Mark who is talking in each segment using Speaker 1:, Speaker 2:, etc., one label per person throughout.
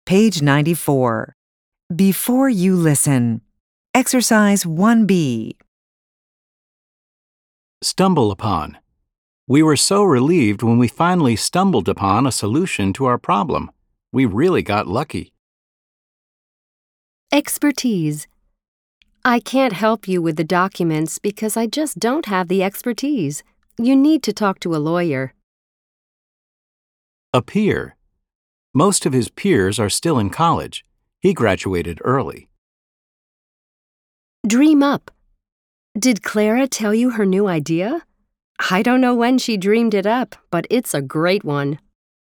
Speaker 1: Page 94. Before you listen. Exercise 1B.
Speaker 2: Stumble upon. We were so relieved when we finally stumbled upon a solution to our problem. We really got lucky.
Speaker 3: Expertise. I can't help you with the documents because I just don't have the expertise. You need to talk to a lawyer.
Speaker 2: Appear. Most of his peers are still in college. He graduated early.
Speaker 3: Dream up. Did Clara tell you her new idea? I don't know when she dreamed it up, but it's a great one.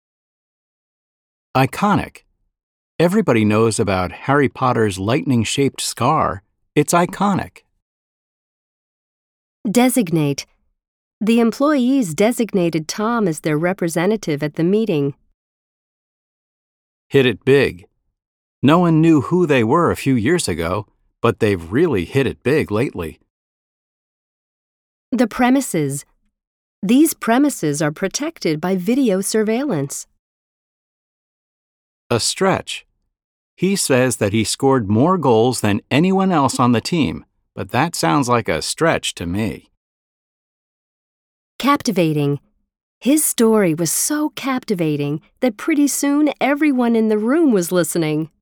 Speaker 2: Iconic. Everybody knows about Harry Potter's lightning-shaped scar. It's iconic.
Speaker 3: Designate. The employees designated Tom as their representative at the meeting.
Speaker 2: Hit it big. No one knew who they were a few years ago, but they've really hit it big lately.
Speaker 3: The premises. These premises are protected by video surveillance.
Speaker 2: A stretch. He says that he scored more goals than anyone else on the team, but that sounds like a stretch to me.
Speaker 3: Captivating. His story was so captivating that pretty soon everyone in the room was listening.